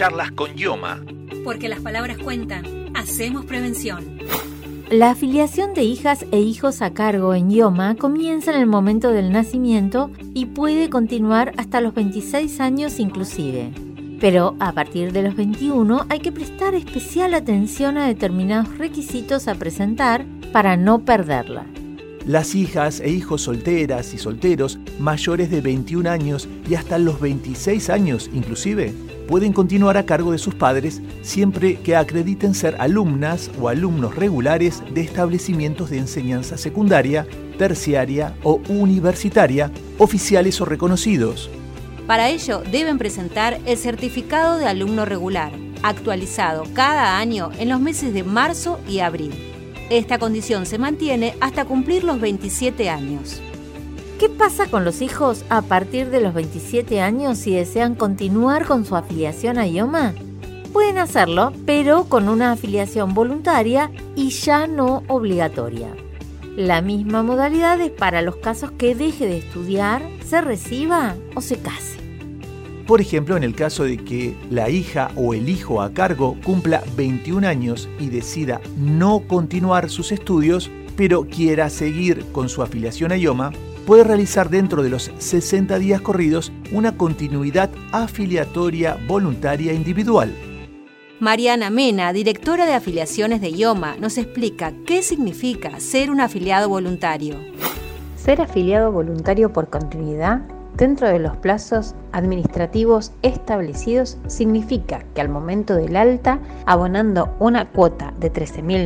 Charlas con IOMA. Porque las palabras cuentan. Hacemos prevención. La afiliación de hijas e hijos a cargo en IOMA comienza en el momento del nacimiento y puede continuar hasta los 26 años inclusive. Pero a partir de los 21 hay que prestar especial atención a determinados requisitos a presentar para no perderla. Las hijas e hijos solteras y solteros mayores de 21 años y hasta los 26 años inclusive pueden continuar a cargo de sus padres siempre que acrediten ser alumnas o alumnos regulares de establecimientos de enseñanza secundaria, terciaria o universitaria, oficiales o reconocidos. Para ello deben presentar el certificado de alumno regular, actualizado cada año en los meses de marzo y abril. Esta condición se mantiene hasta cumplir los 27 años. ¿Qué pasa con los hijos a partir de los 27 años si desean continuar con su afiliación a IOMA? Pueden hacerlo, pero con una afiliación voluntaria y ya no obligatoria. La misma modalidad es para los casos que deje de estudiar, se reciba o se case. Por ejemplo, en el caso de que la hija o el hijo a cargo cumpla 21 años y decida no continuar sus estudios, pero quiera seguir con su afiliación a IOMA, puede realizar dentro de los 60 días corridos una continuidad afiliatoria voluntaria individual. Mariana Mena, directora de afiliaciones de IOMA, nos explica qué significa ser un afiliado voluntario. Ser afiliado voluntario por continuidad dentro de los plazos administrativos establecidos significa que al momento del alta, abonando una cuota de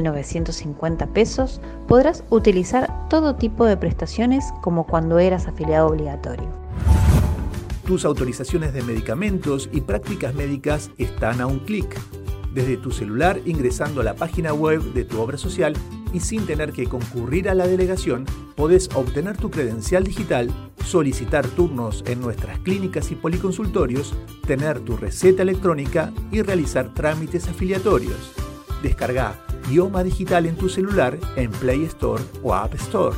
13.950 pesos, podrás utilizar todo tipo de prestaciones como cuando eras afiliado obligatorio. Tus autorizaciones de medicamentos y prácticas médicas están a un clic. Desde tu celular ingresando a la página web de tu obra social y sin tener que concurrir a la delegación, podés obtener tu credencial digital, solicitar turnos en nuestras clínicas y policonsultorios, tener tu receta electrónica y realizar trámites afiliatorios. Descarga IOMA Digital en tu celular en Play Store o App Store.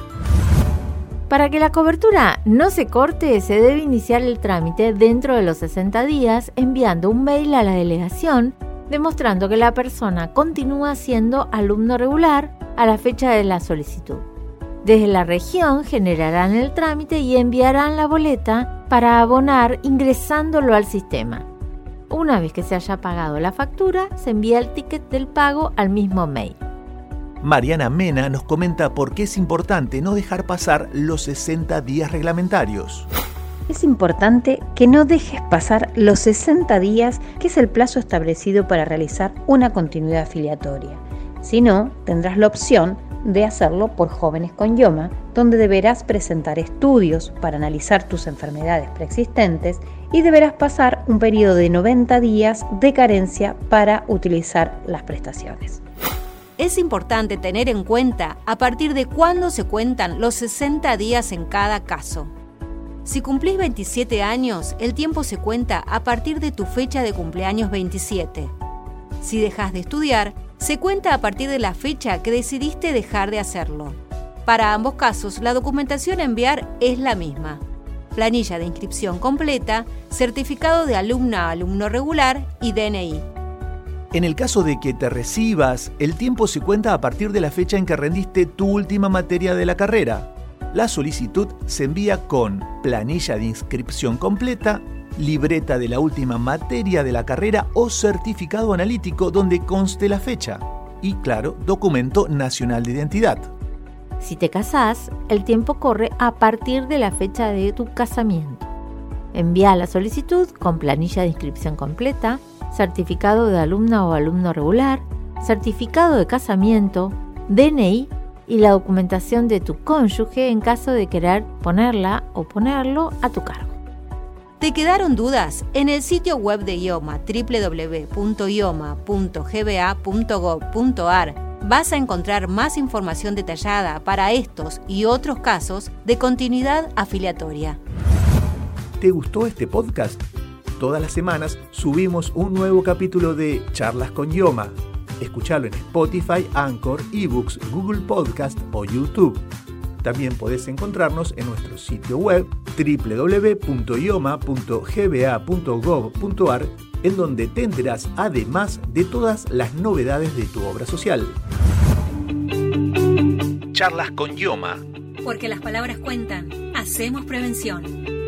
Para que la cobertura no se corte, se debe iniciar el trámite dentro de los 60 días enviando un mail a la delegación demostrando que la persona continúa siendo alumno regular a la fecha de la solicitud. Desde la región generarán el trámite y enviarán la boleta para abonar ingresándolo al sistema. Una vez que se haya pagado la factura, se envía el ticket del pago al mismo mail. Mariana Mena nos comenta por qué es importante no dejar pasar los 60 días reglamentarios. Es importante que no dejes pasar los 60 días, que es el plazo establecido para realizar una continuidad afiliatoria. Si no, tendrás la opción de hacerlo por Jóvenes con IOMA, donde deberás presentar estudios para analizar tus enfermedades preexistentes y deberás pasar un periodo de 90 días de carencia para utilizar las prestaciones. Es importante tener en cuenta a partir de cuándo se cuentan los 60 días en cada caso. Si cumplís 27 años, el tiempo se cuenta a partir de tu fecha de cumpleaños 27. Si dejas de estudiar, se cuenta a partir de la fecha que decidiste dejar de hacerlo. Para ambos casos, la documentación a enviar es la misma. Planilla de inscripción completa, certificado de alumna a alumno regular y DNI. En el caso de que te recibas, el tiempo se cuenta a partir de la fecha en que rendiste tu última materia de la carrera. La solicitud se envía con planilla de inscripción completa, libreta de la última materia de la carrera o certificado analítico donde conste la fecha y, claro, documento nacional de identidad. Si te casás, el tiempo corre a partir de la fecha de tu casamiento. Envía la solicitud con planilla de inscripción completa, certificado de alumna o alumno regular, certificado de casamiento, DNI y la documentación de tu cónyuge en caso de querer ponerla o ponerlo a tu cargo. ¿Te quedaron dudas? En el sitio web de IOMA, www.ioma.gba.gov.ar, vas a encontrar más información detallada para estos y otros casos de continuidad afiliatoria. ¿Te gustó este podcast? Todas las semanas subimos un nuevo capítulo de Charlas con IOMA. Escuchalo en Spotify, Anchor, eBooks, Google Podcast o YouTube. También podés encontrarnos en nuestro sitio web www.ioma.gba.gov.ar en donde te enterás además de todas las novedades de tu obra social. Charlas con IOMA. Porque las palabras cuentan. Hacemos prevención.